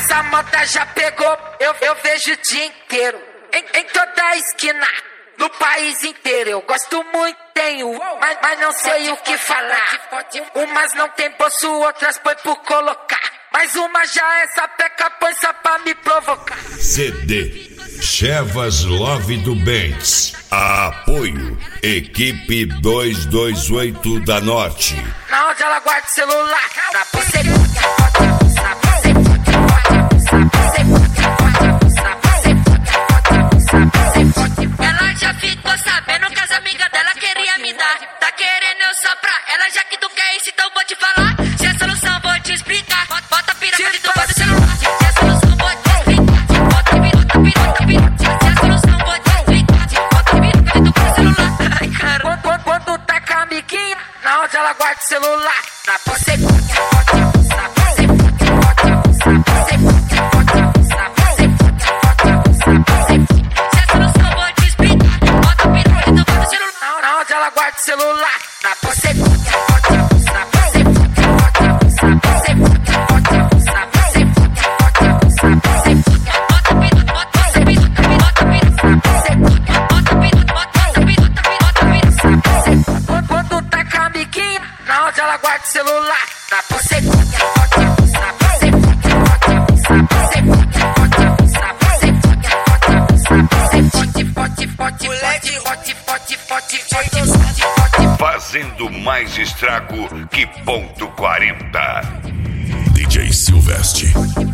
Essa moda já pegou, eu vejo o dia inteiro. Em toda a esquina, no país inteiro. Eu gosto muito, tenho, mas não sei o que falar. Umas não tem bolso, outras põe por colocar. Mas uma já é sapeca, põe só pra me provocar. CD Chevas Love do Benz. Apoio Equipe 228 da Norte. Na onde ela guarda o celular, na você. Ela já ficou sabendo que as amigas dela queriam me dar. Tá querendo eu soprar. Ela já que tu quer isso, então vou te falar. Se é solução, vou te explicar. Bota a piroca de tuba do celular. Se é solução, vou te explicar. Bota a piroca. Se é solução, vou te explicar. Bota a piroca de tuba do celular. Ai, cara. Quando tá com a amiguinha, na onde ela guarda o celular, na você. Na onde ela guarda o celular, na você. Quando tá com a amiguinha, na onde ela guarda o celular, na você. Fazendo mais estrago que ponto 40. DJ Silvestre.